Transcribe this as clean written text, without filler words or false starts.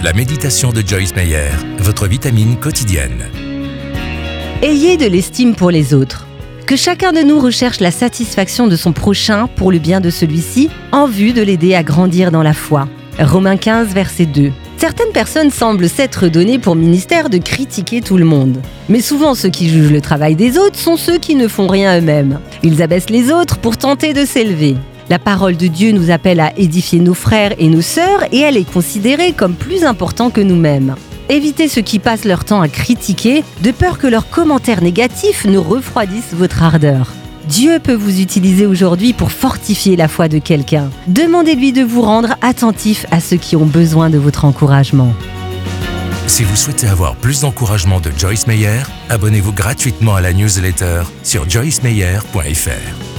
La méditation de Joyce Meyer, votre vitamine quotidienne. Ayez de l'estime pour les autres. Que chacun de nous recherche la satisfaction de son prochain pour le bien de celui-ci, en vue de l'aider à grandir dans la foi. Romains 15, verset 2. Certaines personnes semblent s'être données pour ministère de critiquer tout le monde. Mais souvent, ceux qui jugent le travail des autres sont ceux qui ne font rien eux-mêmes. Ils abaissent les autres pour tenter de s'élever. La parole de Dieu nous appelle à édifier nos frères et nos sœurs et elle est considérée comme plus importante que nous-mêmes. Évitez ceux qui passent leur temps à critiquer, de peur que leurs commentaires négatifs ne refroidissent votre ardeur. Dieu peut vous utiliser aujourd'hui pour fortifier la foi de quelqu'un. Demandez-lui de vous rendre attentif à ceux qui ont besoin de votre encouragement. Si vous souhaitez avoir plus d'encouragement de Joyce Meyer, abonnez-vous gratuitement à la newsletter sur joycemeyer.fr.